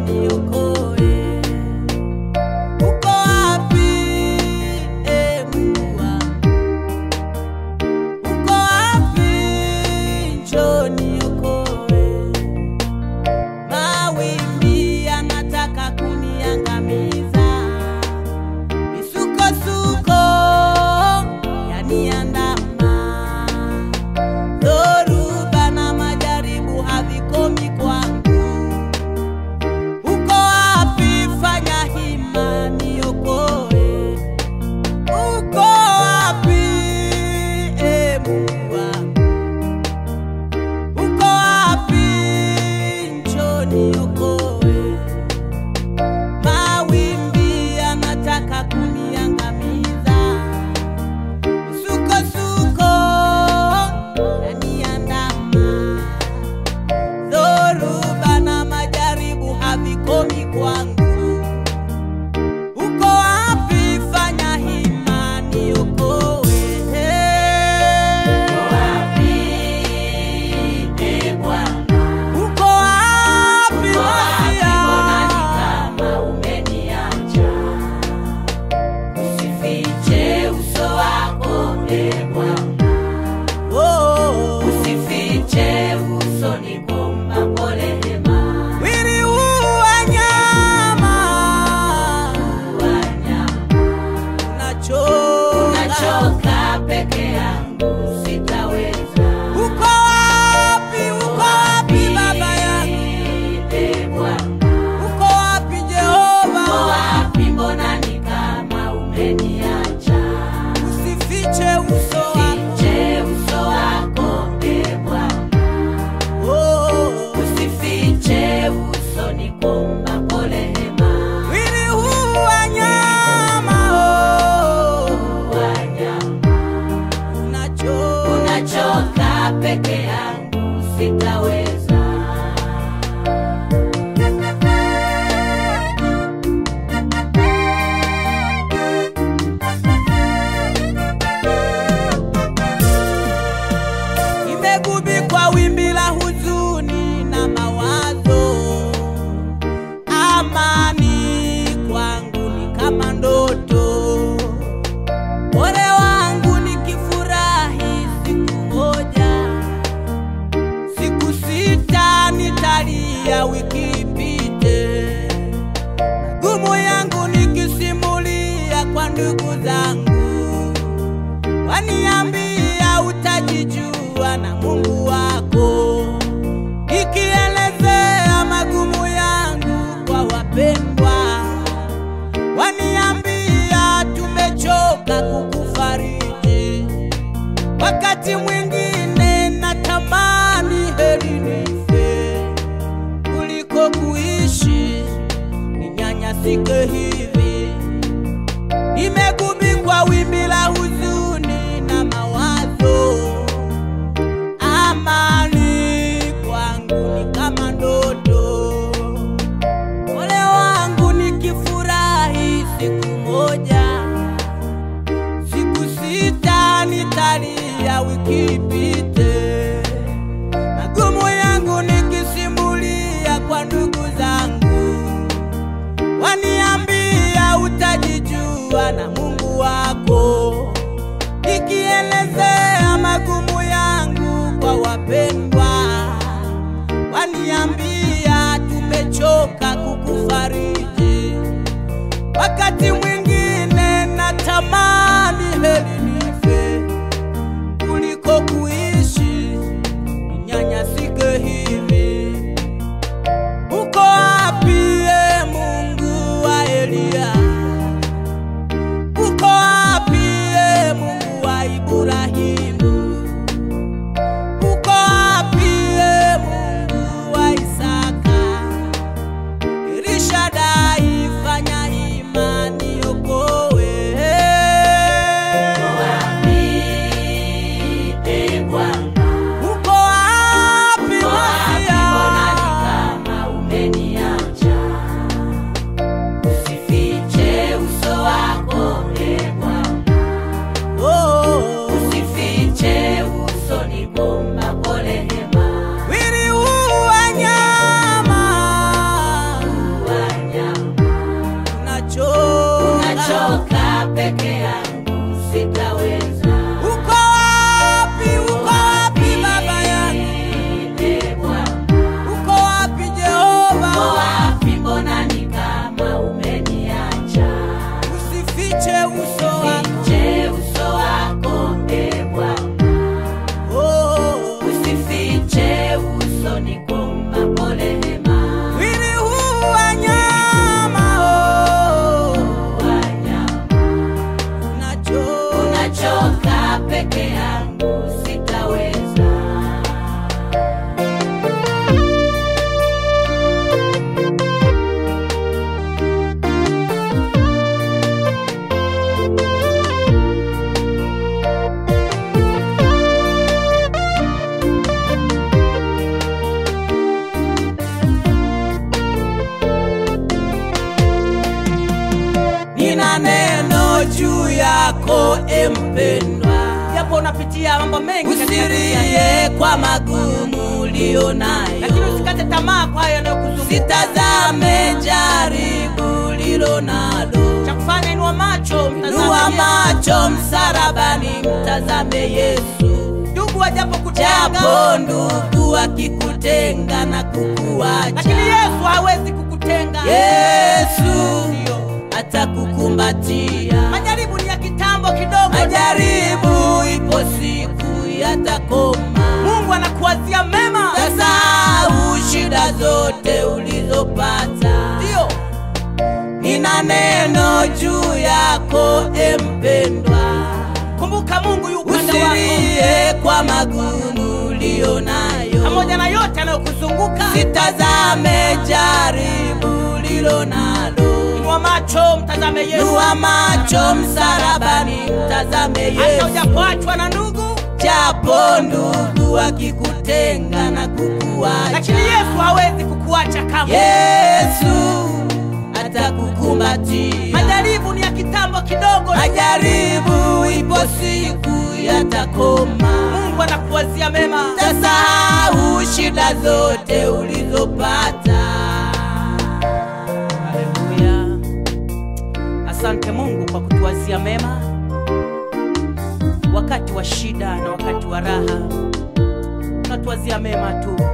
niokoe. Uko wapi, Mungu wangu? Uko wapi? Njoo niokoe. Mawimbi yanataka kuniangamiza, misukosuko yaniandama, dhoruba na majaribu havikomi kwangu. Uko wapi? Fanya hima niokoe. Uko wapi, Mungu wangu? Uko wapi? Njoo niokoe. Mawimbi yanataka kuniangamiza, misukosuko yaniandama, dhoruba na majaribu havikomi kwangu. Uko wapi? Fanya hima niokoe. Uko wapi, Bwana? Uko wapi, Masia? Kama umeniacha, usifiche uso wako, Bwana. Usifiche uso, nikomba pole hema. Wili wanyama, unachoka peke yangu, sitaweza. Uko wapi? Uko wapi, Baba yangu? Uko wapi, Jehova? Uko wapi? Mbona ni kama umeniacha? Usifiche uso wako, usifiche uso, nikomba pole hema. Wili wanyama, unachoka peke yangu, sitaweza. Nimegubikwa wimbi la huzuni na mawazo, amani kwangu ni kama ndoto. Ole wangu nikifurahi siku moja, siku sita nitalia wiki ipite. Magumu yangu nikisimulia kwa ndugu zangu, waniambia utajijua na Mungu wako. Nikielezea magumu yangu kwa wapendwa, waniambia tumechoka kukufariji. Wakati mwingine natamani heri nife kuliko kuishi ninyanyasike hivi. Nimegubikwa wimbi la huzuni na mawazo, amani kwangu ni kama ndoto. Ole wangu nikifurahi siku moja, siku sita nitalia wiki ipite. Magumu yangu nikisimulia kwa ndugu zangu, waniambia utajijua na Mungu wako. Nikielezea magumu yangu kwa wapendwa, waniambia tumechoka kukufariji. Wakati mwingine natamani heri nife kuliko kuishi ninyanyasike hivi. Uko wapi, Mungu wa Elia? yako mpendwa. Japo unapitia mambo mengi, usilie kwa magumu ulionayo, lakini usikate tamaa kwa hayo yanayokuzunguka. Sitazame jaribu ulilonalo, cha kufanya inua macho, inua macho msalabani, mtazame Yesu. Ndugu wajapokutenga, japo ndugu wakikutenga na kukuacha, lakini Yesu hawezi kukutenga. Yesu atakukumbatia. Majaribu ni ya kitambo kidogo, majaribu ipo siku yatakoma. Mungu anakuwazia mema. Sasahau shida zote ulizopata, ndio nina neno juu yako mpendwa. Kumbuka Mungu yuko upande wako. Usilie kwa magumu ulionayo, pamoja na yote yanayokuzunguka. Sitazame jaribu ulilonalo, inua macho mtazame Yesu. Inua macho msalabani, mtazame Yesu. Hata ujapoachwa na ndugu, japo ndugu wakikutenga na kukuacha, lakini Yesu hawezi kukuacha kamwe. Yesu atakukumbatia. Majaribu ni ya kitambo kidogo, majaribu ipo siku yatakoma. Mungu anakuwazia mema. Sasahau shida zote ulizopata. Haleluya. Asante Mungu kwa kutuwazia mema wakati wa shida na wakati wa raha. Unatuwazia mema tu.